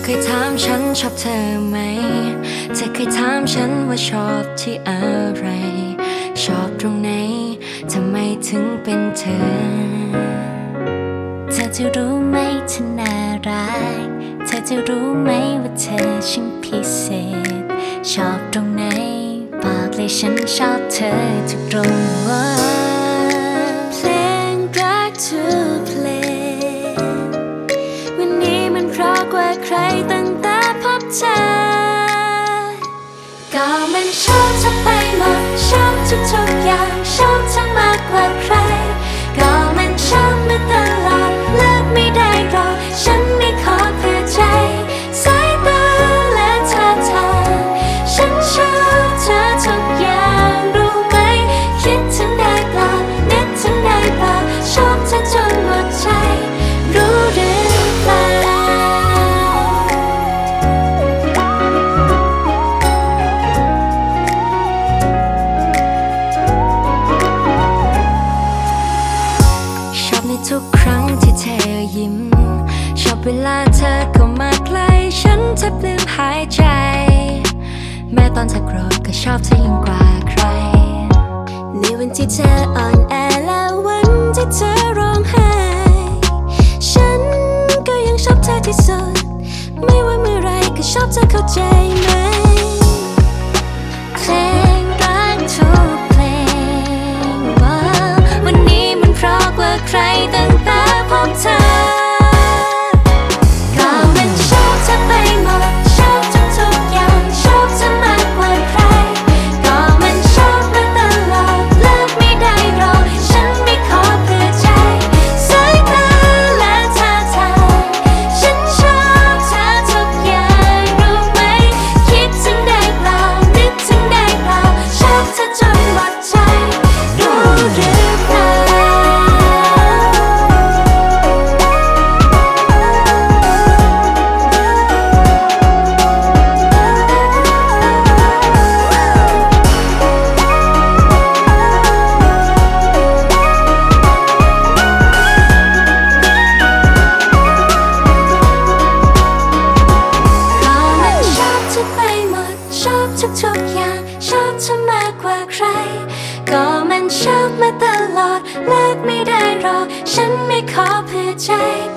ยถามฉันชอบเธอไหมเธอเคยถามฉันว่าชอบที่อะไรชอบตรงไหนทำไมถึงเป็นเธอเธอจะรู้ไหมเธอน่ารักเธอจะรู้ไหมว่าเธอช่างพิเศษชอบตรงไหนบอกเลยฉันชอบเธอทุกตรงว่าเพลงรักทุกเพลงวันนี้มันเพราะกว่าใครตั้งแต่พบเธอก็มันชอบเธอไปหมดชอบทุกอย่างชอบเธอมากกว่าใครก็มันชอบมาตลอดเลิกไม่ได้หรอกฉันไม่ขอเพื่อใจสายตาและท่าทางฉันชอบเธอทุกอย่างรู้ไหมคิดถึงได้เปล่านึกถึงได้เปล่าชอบเธอจนหมดใจรู้หรือเปล่าชอบในทุกครั้งที่เธอยิ้มชอบเวลาเธอเข้ามาใกล้ฉันแทบลืมหายใจแม้ตอนเธอโกรธก็ชอบเธอยิ่งกว่าใครในวันที่เธออ่อนแอและวันที่เธอร้องไห้ฉันก็ยังชอบเธอที่สุดไม่ว่าเมื่อไรก็ชอบเธอเข้าใจไหมเพลงรักทุกเพลงว่าวันนี้มันเพราะกว่าใครตั้งแต่พบเธอก็มันชอบเธอไปหมดชอบทุกอย่างชอบเธอมากกว่าใครก็มันชอบมาตลอดเลิกไม่ได้หรอกฉันไม่ขอเพื่อใจสายตาและท่าทางฉันชอบเธอทุกอย่างรู้ไหมคิดถึงได้เปล่านึกถึงได้เปล่าชอบเธอจนหมดใจรู้หรือเปล่าชอบทุกอย่างชอบเธอมากกว่าใครก็มันชอบมาตลอดเลิกไม่ได้หรอกฉันไม่ขอเพื่อใจ